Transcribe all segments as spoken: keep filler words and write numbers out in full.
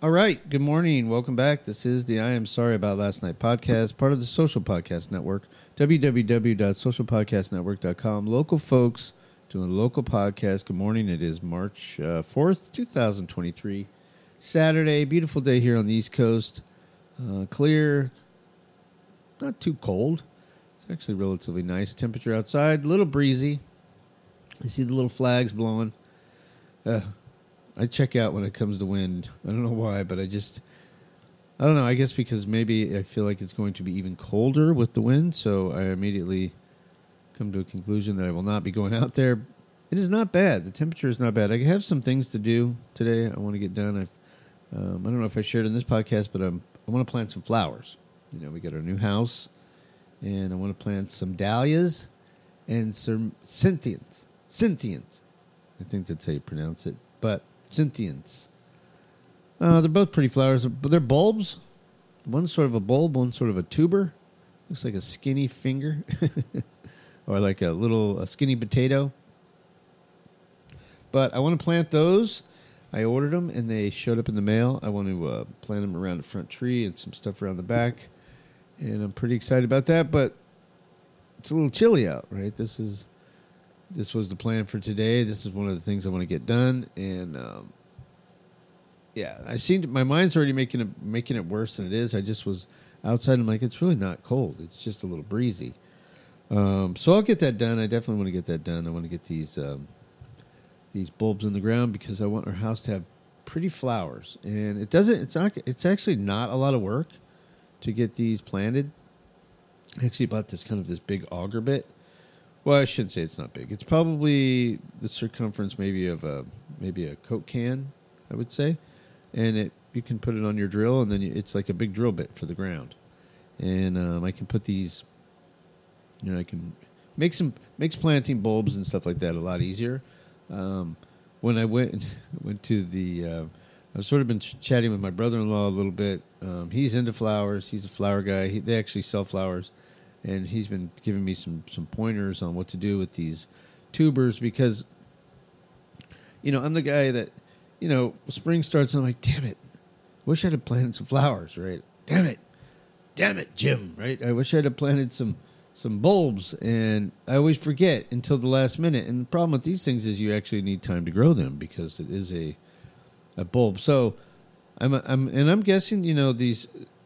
All right. Good morning. Welcome back. This is the I Am Sorry About Last Night podcast, part of the Social Podcast Network, w w w dot social podcast network dot com. Local folks doing a local podcast. Good morning. It is March uh, fourth, twenty twenty-three, Saturday. Beautiful day here on the East Coast. Uh, clear, not too cold. It's actually relatively nice temperature outside. A little breezy. I see the little flags blowing. Uh, I check out when it comes to wind. I don't know why, but I just, I don't know. I guess because maybe I feel like it's going to be even colder with the wind, so I immediately come to a conclusion that I will not be going out there. It is not bad. The temperature is not bad. I have some things to do today. I want to get done. I've, um, I don't know if I shared in this podcast, but I'm, I want to plant some flowers. You know, we got our new house, and I want to plant some dahlias and some cynthians. Cynthians. I think that's how you pronounce it. But Cynthians. Uh, they're both pretty flowers, but they're bulbs. One's sort of a bulb, one's sort of a tuber. Looks like a skinny finger. Or like a little a skinny potato. But I want to plant those. I ordered them, and they showed up in the mail. I want to uh, plant them around the front tree and some stuff around the back. And I'm pretty excited about that, but it's a little chilly out, right? This is... This was the plan for today. This is one of the things I want to get done, and um, yeah, I seem my mind's already making it making it worse than it is. I just was outside. And I'm like, it's really not cold. It's just a little breezy. Um, so I'll get that done. I definitely want to get that done. I want to get these um, these bulbs in the ground because I want our house to have pretty flowers. And it doesn't. It's not. It's actually not a lot of work to get these planted. I actually bought this kind of this big auger bit. Well, I shouldn't say it's not big. It's probably the circumference maybe of a maybe a Coke can, I would say, and it you can put it on your drill, and then you, it's like a big drill bit for the ground. And um, I can put these, you know, I can make some makes planting bulbs and stuff like that a lot easier. Um, when I went went to the, uh, I've sort of been ch- chatting with my brother-in-law a little bit. Um, he's into flowers. He's a flower guy. He, they actually sell flowers. And he's been giving me some, some pointers on what to do with these tubers because, you know, I'm the guy that, you know, spring starts and I'm like, damn it, wish I'd have planted some flowers, right? Damn it, damn it, Jim, right? I wish I'd have planted some some bulbs, and I always forget until the last minute. And the problem with these things is you actually need time to grow them because it is a a bulb. So I'm I'm and I'm guessing, you know, these.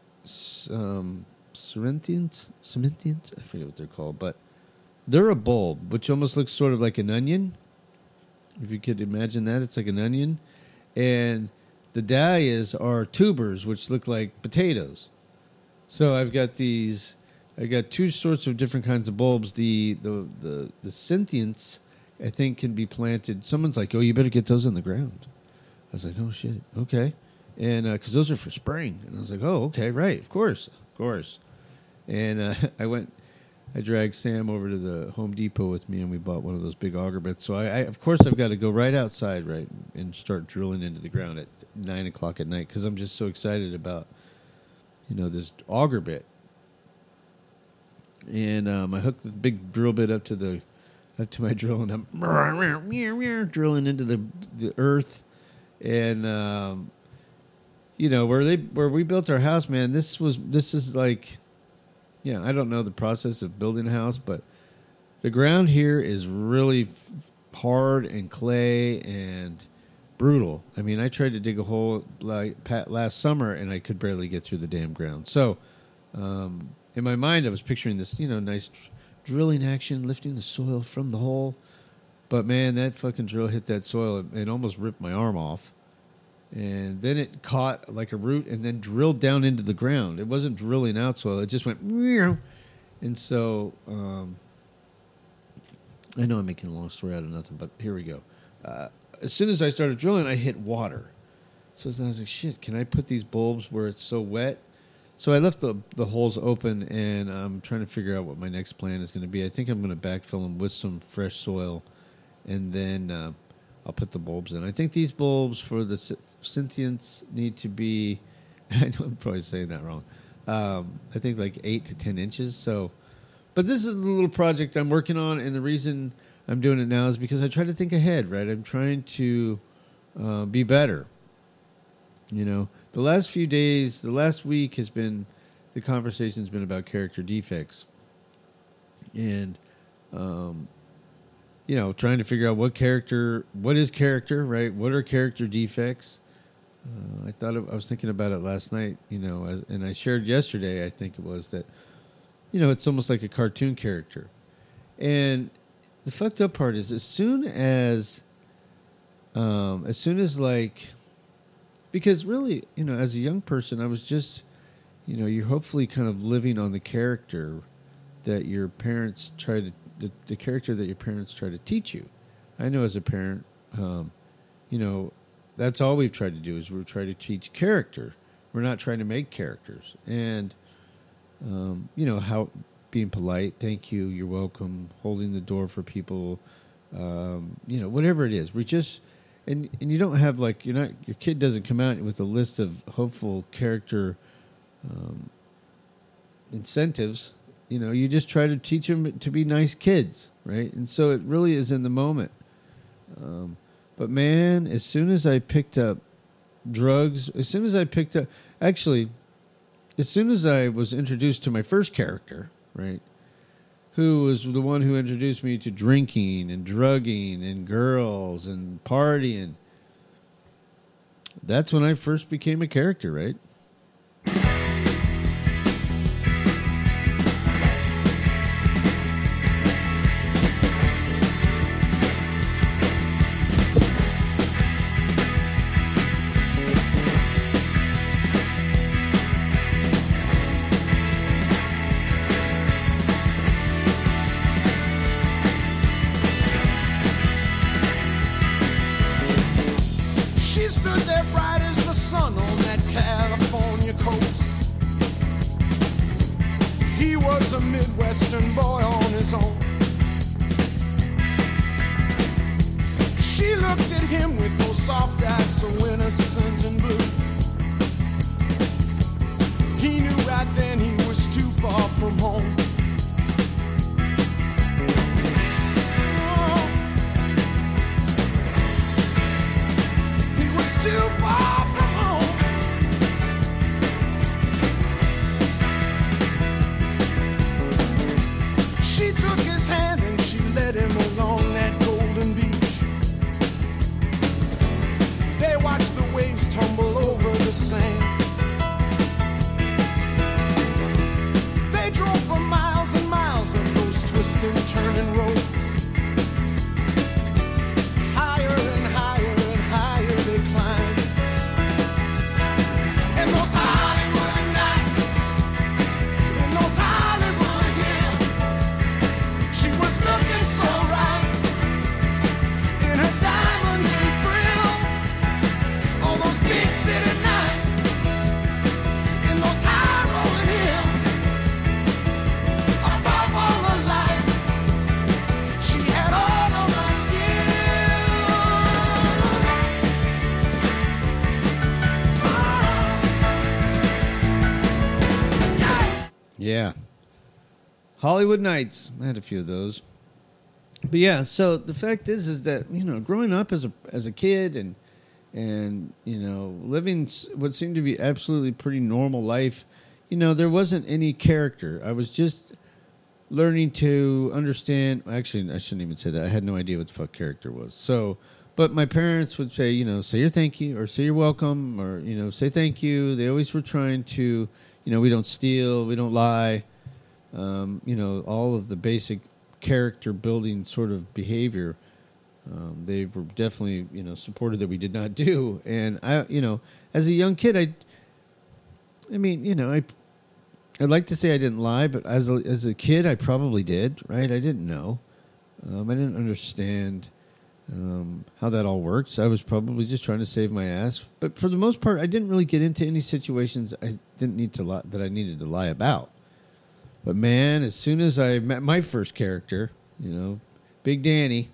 Um, Cerinthians, Cerinthians, I forget what they're called, but they're a bulb, which almost looks sort of like an onion. If you could imagine that, it's like an onion. And the dahlias are tubers, which look like potatoes. So I've got these, I got two sorts of different kinds of bulbs. The the the the Cynthians, I think, can be planted. Someone's like, oh, you better get those in the ground. I was like, oh, shit, okay. And because uh, those are for spring. And I was like, oh, okay, right, of course, of course. And uh, I went, I dragged Sam over to the Home Depot with me, and we bought one of those big auger bits. So I, I of course, I've got to go right outside, right, and start drilling into the ground at nine o'clock at night because I'm just so excited about, you know, this auger bit. And um, I hooked the big drill bit up to the, up to my drill, and I'm drilling into the the earth, and um, you know where they where we built our house, man. This was this is like. Yeah, I don't know the process of building a house, but the ground here is really f- hard and clay and brutal. I mean, I tried to dig a hole like last summer, and I could barely get through the damn ground. So, um, in my mind, I was picturing this, you know, nice drilling action, lifting the soil from the hole. But, man, that fucking drill hit that soil. It, it almost ripped my arm off. And then it caught like a root and then drilled down into the ground. It wasn't drilling out soil. It just went, meow. And so, um, I know I'm making a long story out of nothing, but here we go. Uh, as soon as I started drilling, I hit water. So then I was like, shit, can I put these bulbs where it's so wet? So I left the, the holes open, and I'm trying to figure out what my next plan is going to be. I think I'm going to backfill them with some fresh soil, and then uh, I'll put the bulbs in. I think these bulbs for the Cynthians need to be, I know I'm probably saying that wrong, um, I think like eight to ten inches. So, but this is a little project I'm working on, and the reason I'm doing it now is because I try to think ahead, right? I'm trying to uh, be better. You know, the last few days, the last week has been, the conversation's been about character defects. And, um, you know, trying to figure out what character, what is character, right? What are character defects? Uh, I thought, of, I was thinking about it last night, you know, as, and I shared yesterday, I think it was, that, you know, it's almost like a cartoon character. And the fucked up part is, as soon as, um, as soon as like, because really, you know, as a young person, I was just, you know, you're hopefully kind of living on the character that your parents try to, the, the character that your parents try to teach you. I know as a parent, um, you know, that's all we've tried to do is we're trying to teach character. We're not trying to make characters. And, um, you know, how being polite, thank you, you're welcome, holding the door for people, um, you know, whatever it is. We just, and and you don't have like, you're not, your kid doesn't come out with a list of hopeful character um, incentives. You know, you just try to teach them to be nice kids, right? And so it really is in the moment. Um, but man, as soon as I picked up drugs, as soon as I picked up, actually, as soon as I was introduced to my first character, right, who was the one who introduced me to drinking and drugging and girls and partying, that's when I first became a character, right? Yeah. Hollywood Nights. I had a few of those. But yeah, so the fact is is that, you know, growing up as a as a kid and and, you know, living what seemed to be absolutely pretty normal life, you know, there wasn't any character. I was just learning to understand. Actually, I shouldn't even say that. I had no idea what the fuck character was. So, but my parents would say, you know, say your thank you or say you're welcome or, you know, say thank you. They always were trying to, you know, we don't steal, we don't lie, um, you know, all of the basic character building sort of behavior. Um, they were definitely, you know, supported that we did not do. And I, you know, as a young kid, I, I mean, you know, I, I'd like to say I didn't lie, but as a, as a kid, I probably did, right? I didn't know. Um, I didn't understand um, how that all works. I was probably just trying to save my ass. But for the most part, I didn't really get into any situations I didn't need to lie, that I needed to lie about. But man, as soon as I met my first character, you know, Big Danny,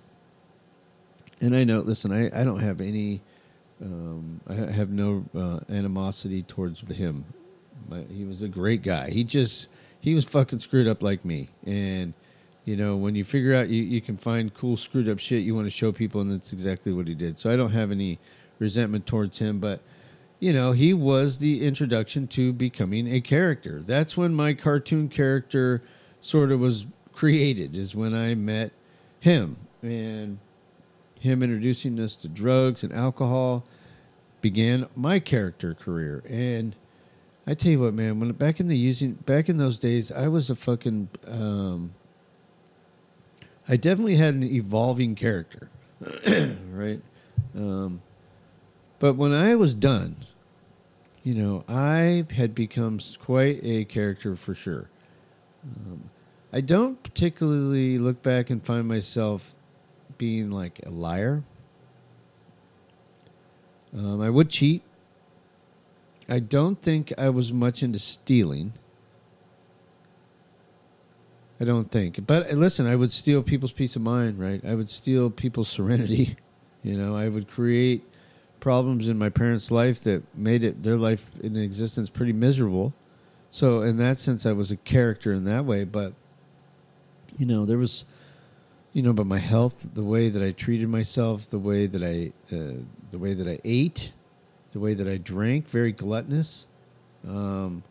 and I know, listen, I, I don't have any, um, I have no uh, animosity towards him. My, he was a great guy. He just, he was fucking screwed up like me. And, you know, when you figure out you, you can find cool screwed up shit you want to show people, and that's exactly what he did. So I don't have any resentment towards him. But, you know, he was the introduction to becoming a character. That's when my cartoon character sort of was created, is when I met him. And him introducing us to drugs and alcohol began my character career. And I tell you what, man, when back in the using back in those days, I was a fucking um, I definitely had an evolving character. Right? Um, but when I was done, you know, I had become quite a character for sure. Um, I don't particularly look back and find myself being like a liar. Um, I would cheat. I don't think I was much into stealing. I don't think. But listen, I would steal people's peace of mind, right? I would steal people's serenity. You know, I would create problems in my parents' life that made it their life in existence pretty miserable. So in that sense, I was a character in that way. But, you know, there was, you know, but my health, the way that I treated myself, the way that I, uh, the way that I ate, the way that I drank, very gluttonous. Um,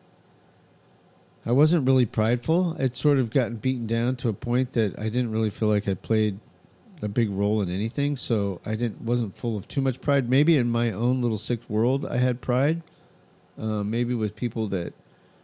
I wasn't really prideful. I'd sort of gotten beaten down to a point that I didn't really feel like I played a big role in anything. So I didn't wasn't full of too much pride. Maybe in my own little sick world, I had pride. Uh, maybe with people that,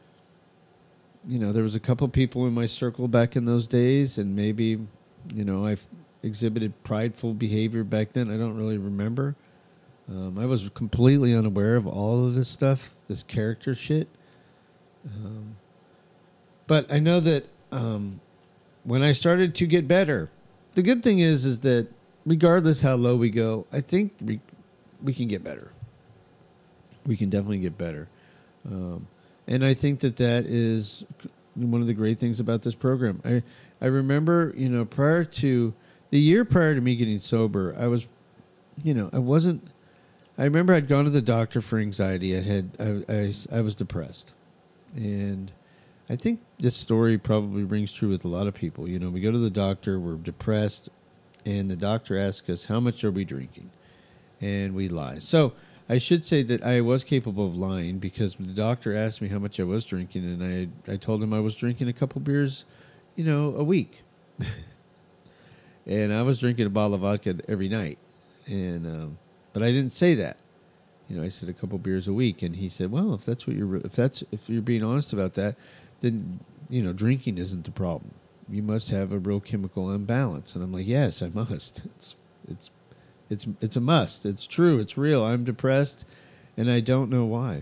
you know, there was a couple people in my circle back in those days, and maybe, you know, I exhibited prideful behavior back then. I don't really remember. Um, I was completely unaware of all of this stuff, this character shit. Um, but I know that um, when I started to get better, the good thing is, is that regardless how low we go, I think we we can get better. We can definitely get better. Um, and I think that that is one of the great things about this program. I, I remember, you know, prior to the year prior to me getting sober, I was, you know, I wasn't, I remember I'd gone to the doctor for anxiety. I had, I, I, I was depressed. And I think this story probably rings true with a lot of people. You know, we go to the doctor, we're depressed, and the doctor asks us, how much are we drinking? And we lie. So I should say that I was capable of lying, because the doctor asked me how much I was drinking, and I I told him I was drinking a couple beers, you know, a week. And I was drinking a bottle of vodka every night. And um, but I didn't say that. You know, I said a couple beers a week, and he said, "Well, if that's what you're if that's if you're being honest about that, then, you know, drinking isn't the problem. You must have a real chemical imbalance." And I'm like, "Yes, I must. It's it's it's it's a must. It's true. It's real. I'm depressed, and I don't know why."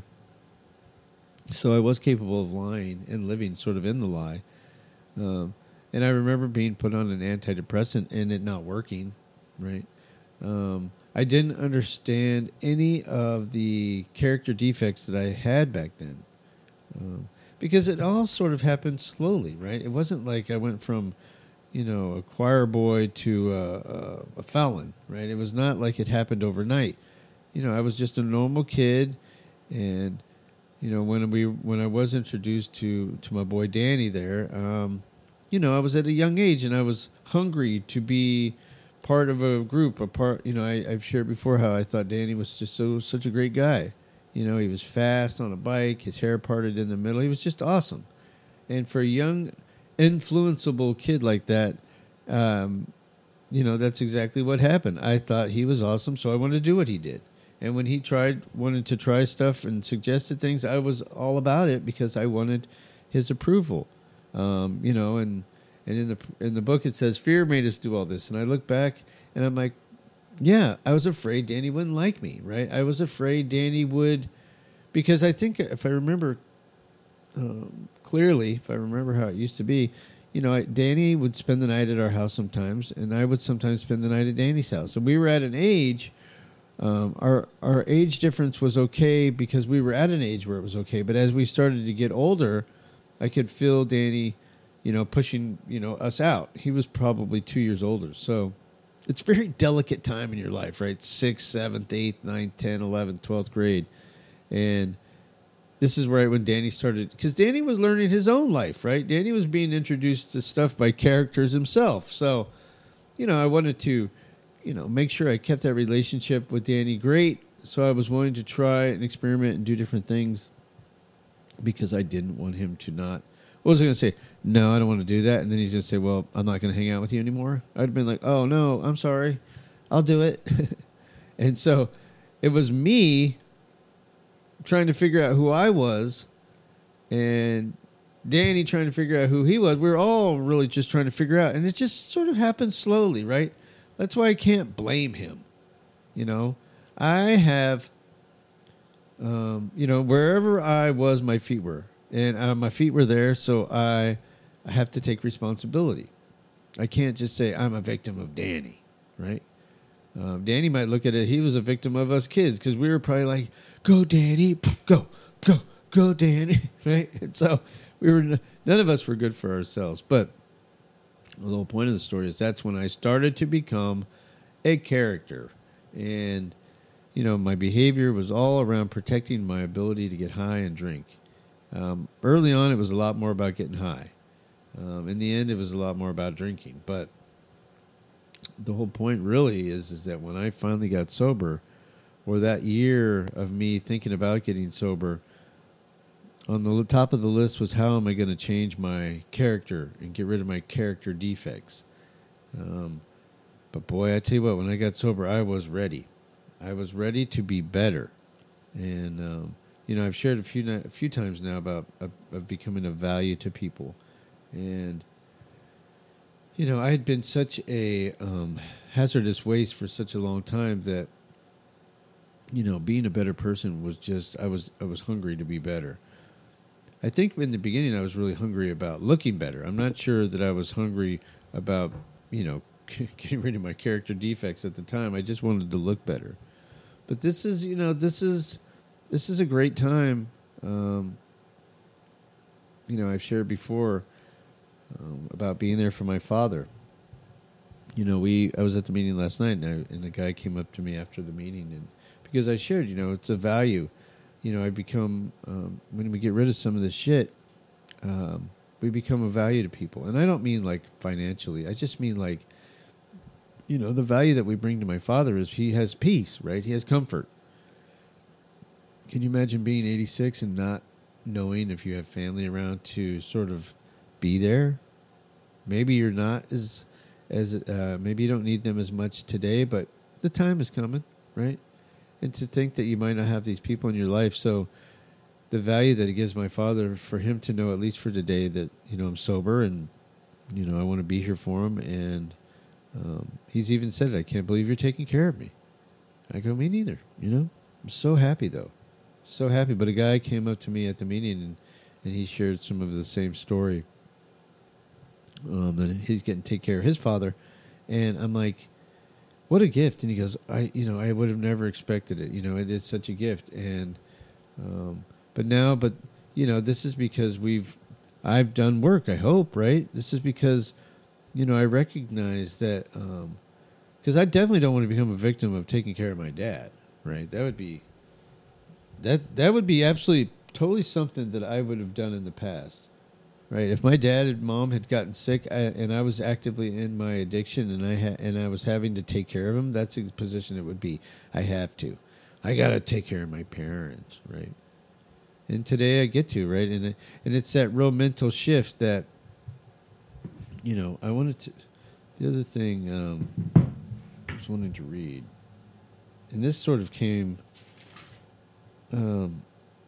So I was capable of lying and living sort of in the lie. Um, and I remember being put on an antidepressant and it not working, right? Um, I didn't understand any of the character defects that I had back then. Um, because it all sort of happened slowly, right? It wasn't like I went from, you know, a choir boy to a, a, a felon, right? It was not like it happened overnight. You know, I was just a normal kid, and, you know, when we when I was introduced to, to my boy Danny there, um, you know, I was at a young age, and I was hungry to be part of a group, a part, you know, I, I've shared before how I thought Danny was just so such a great guy. You know, he was fast on a bike, his hair parted in the middle. He was just awesome. And for a young, influenceable kid like that, um, you know, that's exactly what happened. I thought he was awesome, so I wanted to do what he did. And when he tried, wanted to try stuff and suggested things, I was all about it because I wanted his approval. Um, you know, and and in the in the book it says fear made us do all this. And I look back and I'm like, yeah, I was afraid Danny wouldn't like me, right? I was afraid Danny would, because I think if I remember um, clearly, if I remember how it used to be, you know, I, Danny would spend the night at our house sometimes, and I would sometimes spend the night at Danny's house. And we were at an age, um, our our age difference was okay because we were at an age where it was okay. But as we started to get older, I could feel Danny, you know, pushing, you know, us out. He was probably two years older, so it's a very delicate time in your life, right? Sixth, seventh, eighth, ninth, tenth, eleventh, twelfth grade. And this is right when Danny started, because Danny was learning his own life, right? Danny was being introduced to stuff by characters himself. So, you know, I wanted to, you know, make sure I kept that relationship with Danny great so I was willing to try and experiment and do different things because I didn't want him to not. What was I going to say? No, I don't want to do that. And then he's going to say, well, I'm not going to hang out with you anymore. I'd have been like, oh, no, I'm sorry. I'll do it. And so it was me trying to figure out who I was and Danny trying to figure out who he was. We were all really just trying to figure out. And it just sort of happened slowly, right? That's why I can't blame him. You know, I have, um, you know, wherever I was, my feet were. And uh, my feet were there, so I, I have to take responsibility. I can't just say I'm a victim of Danny, right? Um, Danny might look at it. He was a victim of us kids because we were probably like, go, Danny, go, go, go, Danny, right? And so we were, none of us were good for ourselves. But the whole point of the story is that's when I started to become a character. And, you know, my behavior was all around protecting my ability to get high and drink. Um, early on, it was a lot more about getting high. Um, in the end, it was a lot more about drinking. But the whole point really is, is that when I finally got sober, or that year of me thinking about getting sober, on the top of the list was how am I going to change my character and get rid of my character defects. Um, but boy, I tell you what, when I got sober, I was ready. I was ready to be better. And, um, you know, I've shared a few a few times now about of, of becoming of value to people. And, you know, I had been such a um, hazardous waste for such a long time that, you know, being a better person was just, I was I was hungry to be better. I think in the beginning I was really hungry about looking better. I'm not sure that I was hungry about, you know, getting rid of my character defects at the time. I just wanted to look better. But this is, you know, this is this is a great time. Um, you know, I've shared before um, about being there for my father. You know, we I was at the meeting last night, and, I, and a guy came up to me after the meeting, and because I shared, you know, it's a value. You know, I become, um, when we get rid of some of this shit, um, we become a value to people. And I don't mean like financially. I just mean like, you know, the value that we bring to my father is he has peace, right? He has comfort. Can you imagine being eighty-six and not knowing if you have family around to sort of be there? Maybe you're not as, as uh, maybe you don't need them as much today, but the time is coming, right? And to think that you might not have these people in your life. So the value that it gives my father, for him to know, at least for today, that, you know, I'm sober and, you know, I want to be here for him. And um, he's even said it, I can't believe you're taking care of me. I go, me neither, you know. I'm so happy, though. So happy. But a guy came up to me at the meeting, and, and he shared some of the same story. Um, and he's getting to take care of his father. And I'm like, what a gift. And he goes, I, you know, I would have never expected it. You know, it is such a gift. And, um, but now, but, you know, this is because we've, I've done work, I hope, right? This is because, you know, I recognize that, um, because I definitely don't want to become a victim of taking care of my dad, right? That would be, that, that would be absolutely, totally something that I would have done in the past. Right, if my dad and mom had gotten sick I, and I was actively in my addiction and I ha- and I was having to take care of them, that's the position it would be. I have to. I got to take care of my parents, right? And today I get to, right? And, and it's that real mental shift that, you know, I wanted to, the other thing um, I was wanting to read, and this sort of came, um,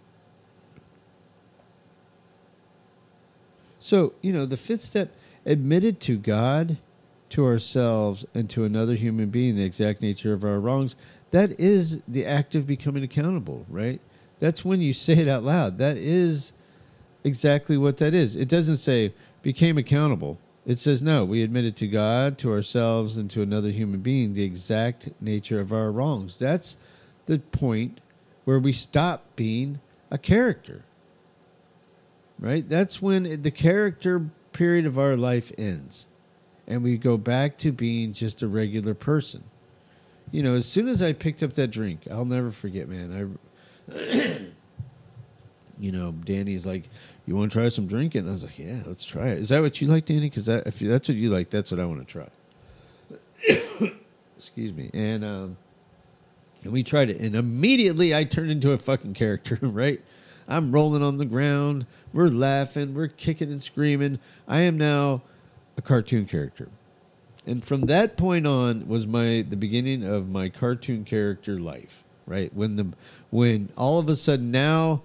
so, you know, the fifth step, admitted to God, to ourselves, and to another human being the exact nature of our wrongs. That is the act of becoming accountable, right? That's when you say it out loud. That is exactly what that is. It doesn't say became accountable. It says, no, we admitted to God, to ourselves, and to another human being the exact nature of our wrongs. That's the point where we stop being a character. Right? That's when the character period of our life ends. And we go back to being just a regular person. You know, as soon as I picked up that drink, I'll never forget, man. I, you know, Danny's like, you want to try some drinking? I was like, yeah, let's try it. Is that what you like, Danny? Because that, if that's what you like, that's what I want to try. Excuse me. And, um, And we tried it, and immediately I turned into a fucking character, right? I'm rolling on the ground. We're laughing. We're kicking and screaming. I am now a cartoon character. And from that point on was my the beginning of my cartoon character life, right? When the when all of a sudden now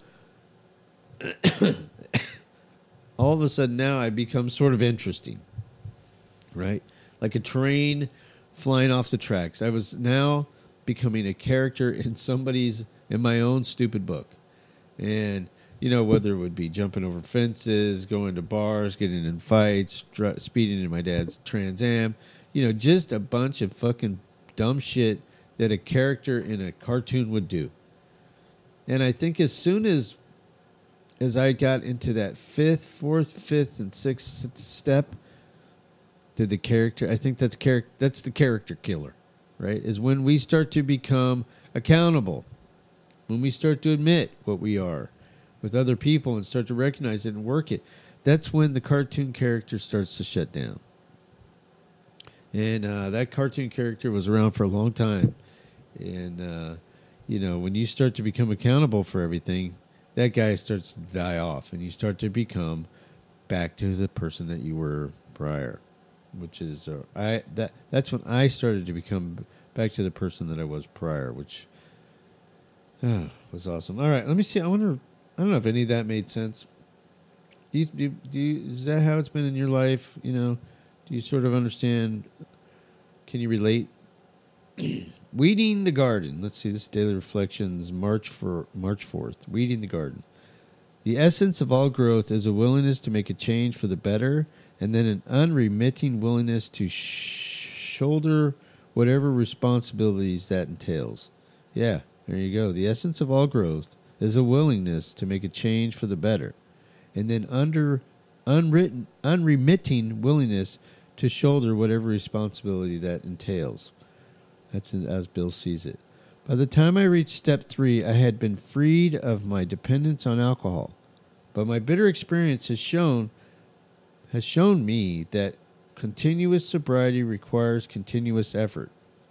all of a sudden now I become sort of interesting, right? Like a train flying off the tracks. I was now becoming a character in somebody's in my own stupid book. And you know, whether it would be jumping over fences, going to bars, getting in fights, dr- speeding in my dad's Trans Am, you know, just a bunch of fucking dumb shit that a character in a cartoon would do. And I think as soon as as I got into that fifth, fourth, fifth, and sixth step, to the character, I think that's char- that's the character killer, right? Is when we start to become accountable, when we start to admit what we are with other people and start to recognize it and work it. That's when the cartoon character starts to shut down. And uh, that cartoon character was around for a long time. And, uh, you know, when you start to become accountable for everything, that guy starts to die off. And you start to become back to the person that you were prior. Which is, uh, I that that's when I started to become back to the person that I was prior, which uh, was awesome. All right, let me see. I wonder, I don't know if any of that made sense. Do you, do, you, do you, is that how it's been in your life? You know, do you sort of understand? Can you relate? Weeding the garden. Let's see. This is Daily Reflections, March for March fourth. Weeding the garden. The essence of all growth is a willingness to make a change for the better, and then an unremitting willingness to sh- shoulder whatever responsibilities that entails. Yeah, there you go. The essence of all growth is a willingness to make a change for the better, and then under unwritten, unremitting willingness to shoulder whatever responsibility that entails. That's as Bill sees it. By the time I reached step three, I had been freed of my dependence on alcohol. But my bitter experience has shown has shown me that continuous sobriety requires continuous effort.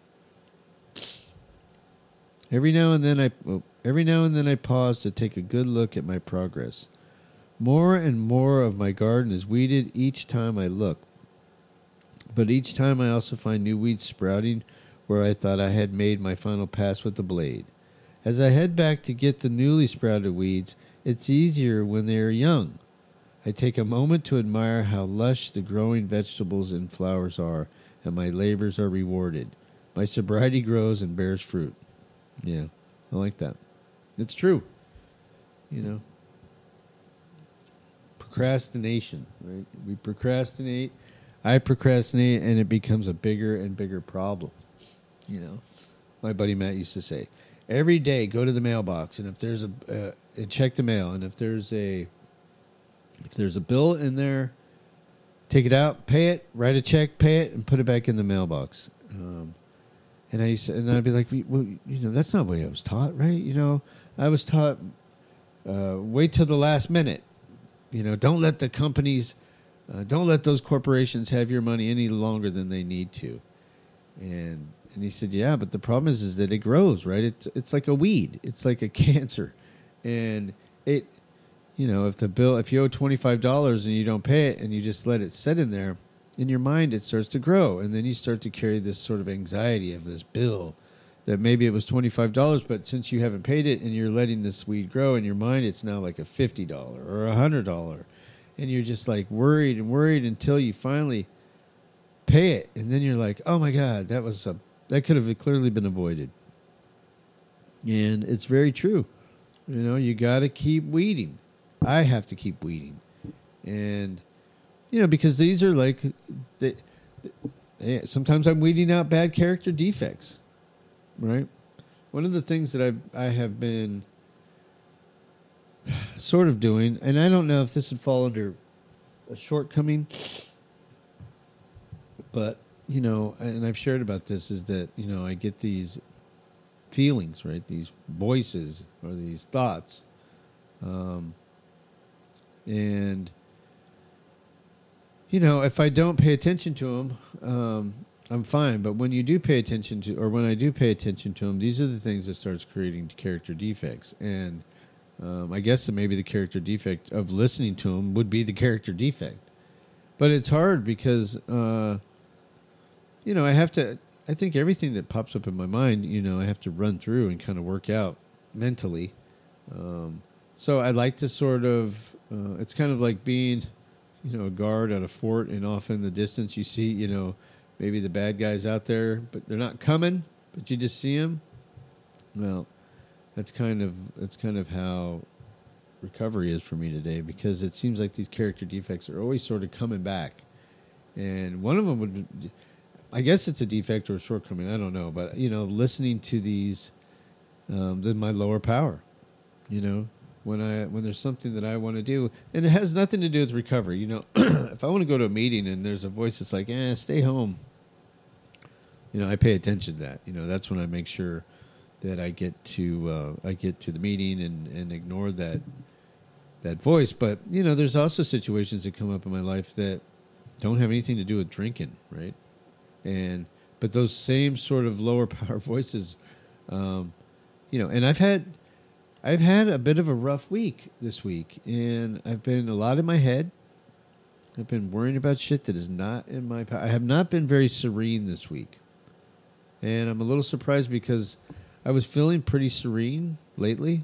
Every now and then I oh, every now and then I pause to take a good look at my progress. More and more of my garden is weeded each time I look. But each time I also find new weeds sprouting where I thought I had made my final pass with the blade. As I head back to get the newly sprouted weeds, it's easier when they are young. I take a moment to admire how lush the growing vegetables and flowers are, and my labors are rewarded. My sobriety grows and bears fruit. Yeah, I like that. It's true. You know, procrastination, right? We procrastinate. I procrastinate, and it becomes a bigger and bigger problem. You know, my buddy Matt used to say, every day go to the mailbox, and if there's a uh, and check the mail, and if there's a if there's a bill in there, take it out, pay it, write a check, pay it, and put it back in the mailbox. Um, and I used to, and I'd be like, well, you know, that's not the way I was taught, right? You know, I was taught uh, wait till the last minute. You know, don't let the companies, uh, don't let those corporations have your money any longer than they need to. And and he said, yeah, but the problem is, is that it grows, right? It's it's like a weed. It's like a cancer. And it, you know, if the bill, if you owe twenty-five dollars and you don't pay it and you just let it sit in there, in your mind it starts to grow. And then you start to carry this sort of anxiety of this bill that maybe it was twenty-five dollars, but since you haven't paid it and you're letting this weed grow in your mind, it's now like a fifty dollars or a one hundred dollars. And you're just like worried and worried until you finally pay it. And then you're like, oh my God, that was a, that could have clearly been avoided. And it's very true. You know, you got to keep weeding. I have to keep weeding. And, you know, because these are like, they, they, sometimes I'm weeding out bad character defects, right? One of the things that I I have been sort of doing, and I don't know if this would fall under a shortcoming, but, you know, and I've shared about this, is that, you know, I get these feelings, right? These voices or these thoughts. Um, and, you know, if I don't pay attention to them, um, I'm fine. But when you do pay attention to, or when I do pay attention to them, these are the things that starts creating character defects. And um, I guess that maybe the character defect of listening to them would be the character defect. But it's hard because, uh, you know, I have to, I think everything that pops up in my mind, you know, I have to run through and kind of work out mentally. Um, so I like to sort of, uh, it's kind of like being, you know, a guard at a fort, and off in the distance you see, you know, maybe the bad guys out there, but they're not coming, but you just see them. Well, that's kind of, that's kind of how recovery is for me today, because it seems like these character defects are always sort of coming back. And one of them would, I guess it's a defect or a shortcoming, I don't know, but, you know, listening to these, um, then my lower power, you know, when I when there's something that I want to do, and it has nothing to do with recovery. You know, if I want to go to a meeting and there's a voice that's like, eh, stay home, you know, I pay attention to that. You know, that's when I make sure that I get to uh, I get to the meeting and, and ignore that that voice. But, you know, there's also situations that come up in my life that don't have anything to do with drinking, right? And but those same sort of lower power voices, um, you know, and I've had I've had a bit of a rough week this week, and I've been a lot in my head. I've been worrying about shit that is not in my power. I have not been very serene this week, and I'm a little surprised because I was feeling pretty serene lately,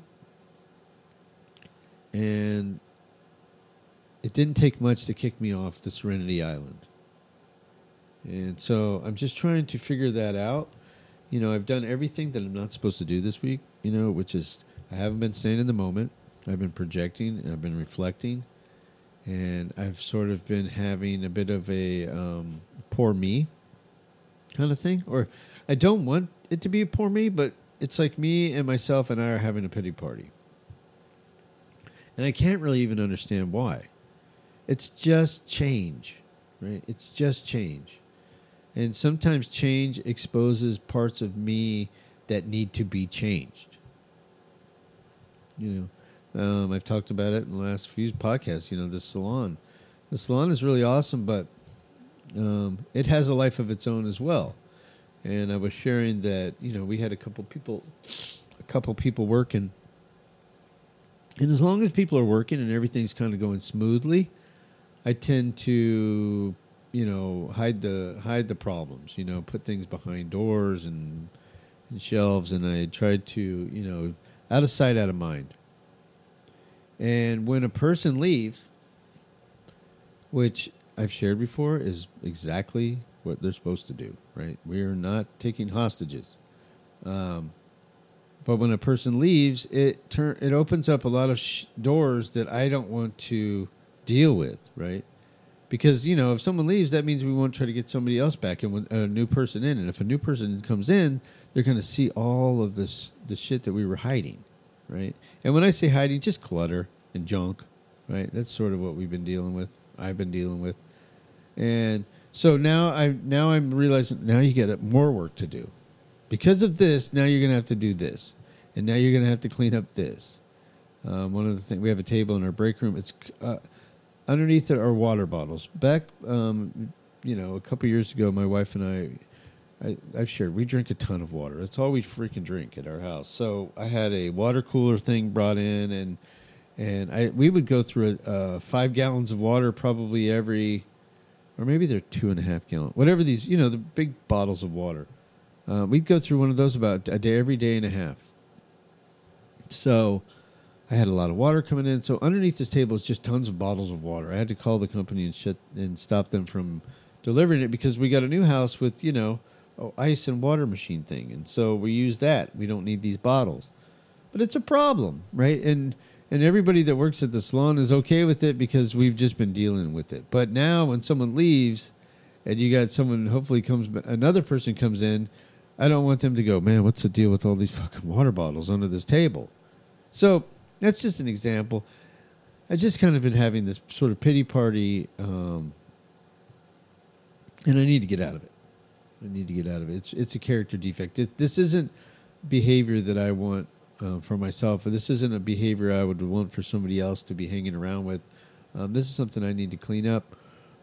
and it didn't take much to kick me off the Serenity Island. And so I'm just trying to figure that out. You know, I've done everything that I'm not supposed to do this week, you know, which is I haven't been staying in the moment. I've been projecting, and I've been reflecting, and I've sort of been having a bit of a um, poor me kind of thing. Or I don't want it to be a poor me, but it's like me and myself and I are having a pity party. And I can't really even understand why. It's just change, right? It's just change. And sometimes change exposes parts of me that need to be changed. You know, um, I've talked about it in the last few podcasts, you know, the salon. The salon is really awesome, but um, it has a life of its own as well. And I was sharing that, you know, we had a couple people, a couple people working. And as long as people are working and everything's kind of going smoothly, I tend to, you know, hide the hide the problems, you know, put things behind doors and, and shelves, and I tried to, you know, out of sight, out of mind. And when a person leaves, which I've shared before is exactly what they're supposed to do, right? We're not taking hostages. Um, but when a person leaves, it turn it opens up a lot of sh- doors that I don't want to deal with, right? Because, you know, if someone leaves, that means we won't try to get somebody else back and when a new person in. And if a new person comes in, they're going to see all of this the shit that we were hiding, right? And when I say hiding, just clutter and junk, right? That's sort of what we've been dealing with. I've been dealing with. And so now I now I'm realizing now you get more work to do. Because of this, now you're going to have to do this. And now you're going to have to clean up this. Um, one of the things, we have a table in our break room. It's uh, underneath it are water bottles. Back, um, you know, a couple years ago, my wife and I, I, I've shared, we drink a ton of water. That's all we freaking drink at our house. So I had a water cooler thing brought in, and and I we would go through a, uh, five gallons of water probably every, or maybe they're two and a half gallon, whatever these, you know, the big bottles of water. Uh, we'd go through one of those about a day, every day and a half. So I had a lot of water coming in. So underneath this table is just tons of bottles of water. I had to call the company and shut and stop them from delivering it because we got a new house with, you know, oh, ice and water machine thing. And so we use that. We don't need these bottles. But it's a problem, right? And and everybody that works at the salon is okay with it because we've just been dealing with it. But now when someone leaves and you got someone, hopefully comes, another person comes in, I don't want them to go, man, what's the deal with all these fucking water bottles under this table? So that's just an example. I just kind of been having this sort of pity party, um, and I need to get out of it. I need to get out of it. It's it's a character defect. It, this isn't behavior that I want uh, for myself, or this isn't a behavior I would want for somebody else to be hanging around with. Um, this is something I need to clean up.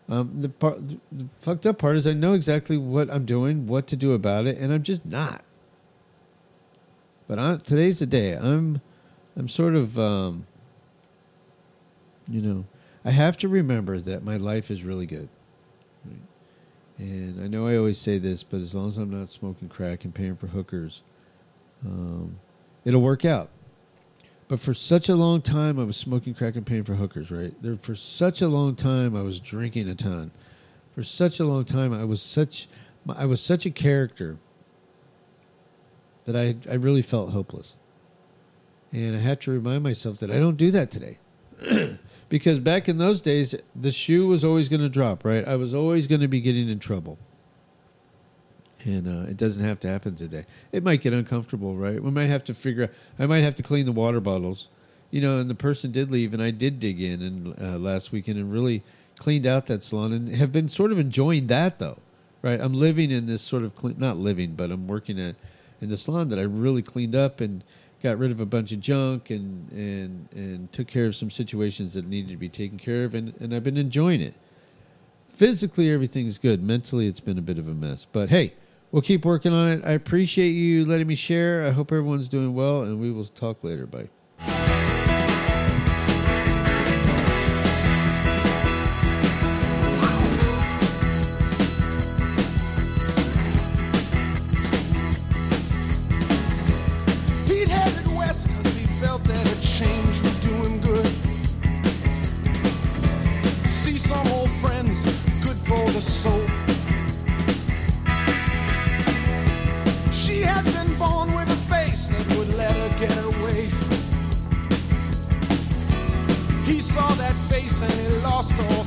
Um, the, part, the fucked up part is I know exactly what I'm doing, what to do about it, and I'm just not. But I, today's the day. I'm, I'm sort of, um, you know, I have to remember that my life is really good. Right? And I know I always say this, but as long as I'm not smoking crack and paying for hookers, um, it'll work out. But for such a long time, I was smoking crack and paying for hookers, right? There, for such a long time, I was drinking a ton. For such a long time, I was such, I was such a character that I, I really felt hopeless. And I have to remind myself that I don't do that today. Because back in those days, the shoe was always going to drop, right? I was always going to be getting in trouble. And uh, it doesn't have to happen today. It might get uncomfortable, right? We might have to figure out, I might have to clean the water bottles. You know, and the person did leave, and I did dig in and, uh, last weekend and really cleaned out that salon and have been sort of enjoying that, though, right? I'm living in this sort of, clean, not living, but I'm working at in the salon that I really cleaned up and got rid of a bunch of junk and and, and took care of some situations that needed to be taken care of, and, and I've been enjoying it. Physically, everything's good. Mentally, it's been a bit of a mess. But hey, we'll keep working on it. I appreciate you letting me share. I hope everyone's doing well, and we will talk later. Bye. He'd headed west 'cause he felt that a change would do him good. See some old friends, good for the soul. She had been born with a face that would let her get away. He saw that face and he lost all